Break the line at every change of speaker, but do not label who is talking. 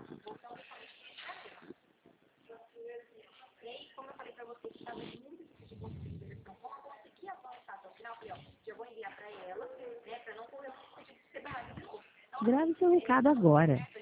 E aí, como eu falei pra você que estava muito difícil de conseguir versão, como eu consegui avançar até o final, eu falei, ó, já vou enviar pra ela, né, pra não correr o risco de ser barrado de novo.
Grave seu recado agora.